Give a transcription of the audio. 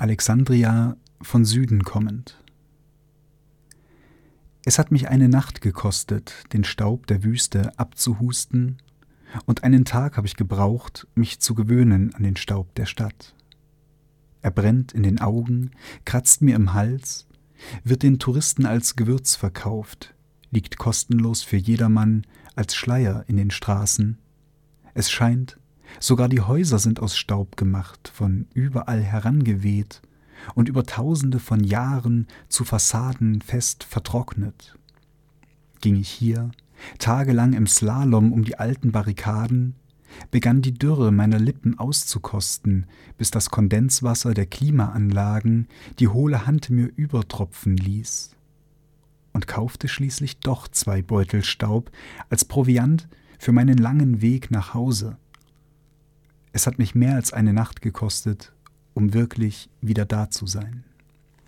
Alexandria von Süden kommend. Es hat mich eine Nacht gekostet, den Staub der Wüste abzuhusten, und einen Tag habe ich gebraucht, mich zu gewöhnen an den Staub der Stadt. Er brennt in den Augen, kratzt mir im Hals, wird den Touristen als Gewürz verkauft, liegt kostenlos für jedermann als Schleier in den Straßen. Es scheint, sogar die Häuser sind aus Staub gemacht, von überall herangeweht und über Tausende von Jahren zu Fassaden fest vertrocknet. Ging ich hier tagelang im Slalom um die alten Barrikaden, begann die Dürre meiner Lippen auszukosten, bis das Kondenswasser der Klimaanlagen die hohle Hand mir übertropfen ließ, und kaufte schließlich doch 2 Beutel Staub als Proviant für meinen langen Weg nach Hause. Es hat mich mehr als eine Nacht gekostet, um wirklich wieder da zu sein.